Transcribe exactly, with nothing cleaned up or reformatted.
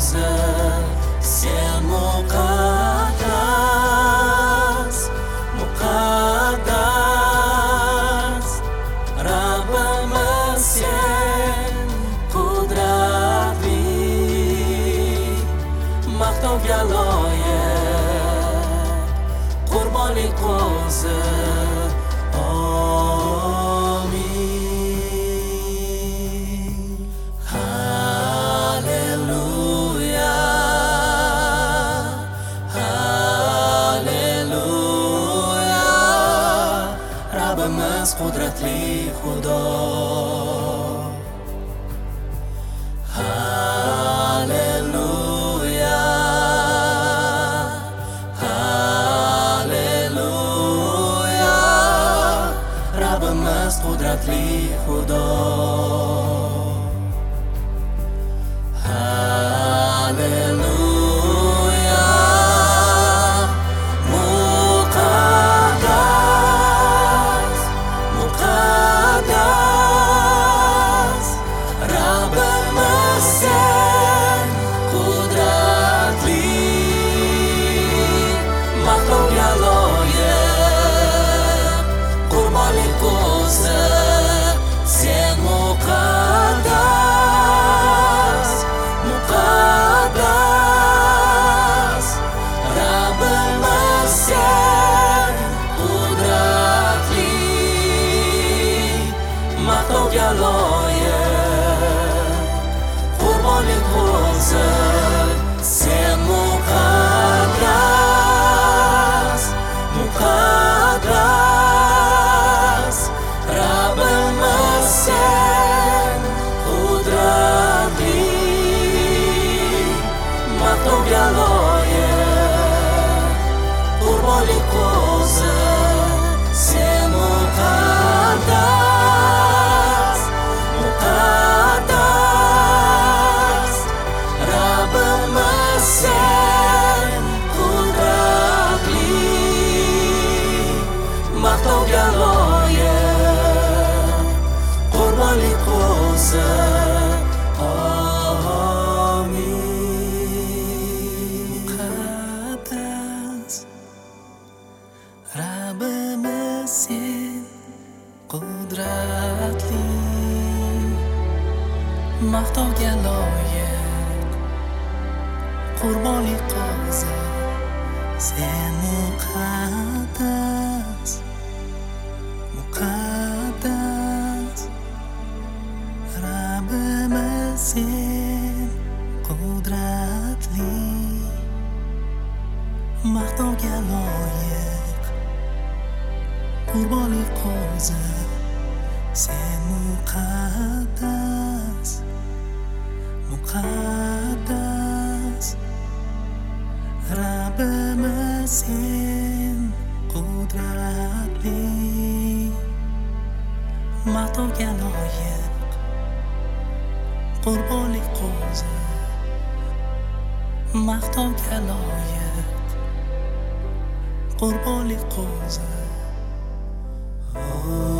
qo'zi, sen muqaddas, muqaddas. Rabbimiz sen qudratli, maqtovga loyiq, qurbonlik qo'zi. Rabbimiz qudratli Xudo. Halleluya, halleluya. Rabbimiz qudratli Xudo. Maqtovga loyiq, qurbonlik qo'zi. Sen muqaddas, muqaddas. Rabbimiz sen qudratli, maqtovga loyiq, qurbonlik qo'zi. Sen muqaddas, muqaddas. Rabbimiz sen qudratli, maqtovga loyiq, qurbonlik qo'zi. Muqaddas, Rabbimiz sen qudratli, maqtovga loyiq, qurbonlik qo'zi. Sen muqaddas, muqaddas. Rabbimiz sen qudratli, maqtovga loyiq, qurbonlik qo'zi. Sen muqaddas, muqaddas. Rabbimiz sen qudratli, maqtovga loyiq, qurbonlik qo'zi. Maqtovga loyiq, qurbonlik qo'zi.